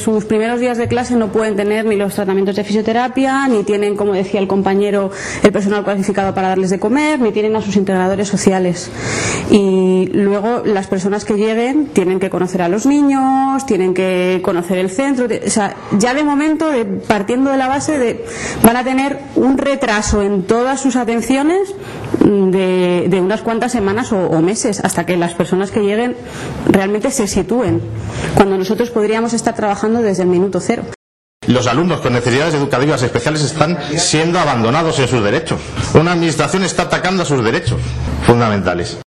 sus primeros días de clase no pueden tener ni los tratamientos de fisioterapia, ni tienen, como decía el compañero, el personal cualificado para darles de comer, ni tienen a sus integradores sociales. Y luego las personas que lleguen tienen que conocer a los niños, tienen que conocer el centro, o sea, ya de momento, partiendo de la base de, van a tener un retraso en todas sus atenciones de unas cuantas semanas o meses, hasta que las personas que lleguen realmente se sitúen, cuando nosotros podríamos estar trabajando desde el minuto cero. Los alumnos con necesidades educativas especiales están siendo abandonados en sus derechos. Una administración está atacando a sus derechos fundamentales.